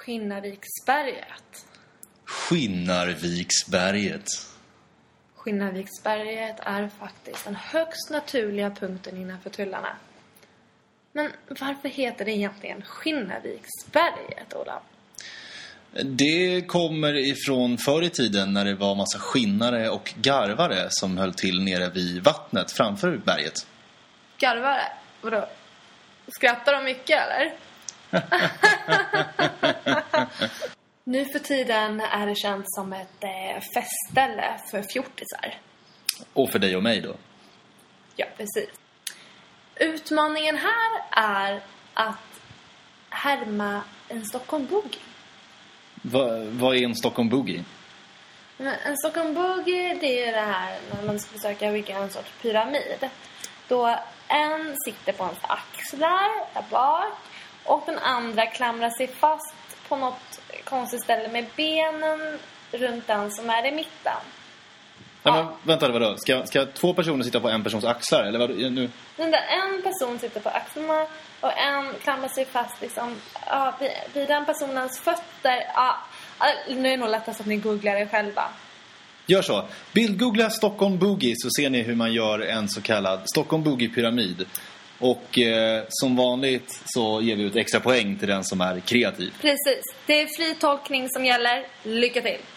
Skinnarviksberget. Skinnarviksberget. Skinnarviksberget är faktiskt den högst naturliga punkten innanför tullarna. Men varför heter det egentligen Skinnarviksberget, Ola? Det kommer ifrån förr i tiden när det var massa skinnare och garvare som höll till nere vid vattnet framför berget. Garvare? Vadå? Skrattar de mycket, eller? Nu för tiden är det känt som ett festställe för fjortisar. Och för dig och mig då? Ja, precis. Utmaningen här är att härma en Stockholm Boogie. Vad är en Stockholm Boogie? En Stockholm Boogie, det är det här när man ska försöka bygga en sorts pyramid. Då en sitter på hans axlar där bak och den andra klamrar sig fast på något konstigt ställe med benen runt den som är i mitten. Ja. Men, vänta, vadå? Ska två personer sitta på en persons axlar? Eller vad, nu? En person sitter på axlarna och en klamrar sig fast liksom, vid den personens fötter. Nu är det nog lättast att ni googlar det själva. Gör så. Bildgoogla Stockholm Boogie så ser ni hur man gör en så kallad Stockholm Boogie-pyramid. Och som vanligt så ger vi ut extra poäng till den som är kreativ. Precis. Det är fri tolkning som gäller. Lycka till!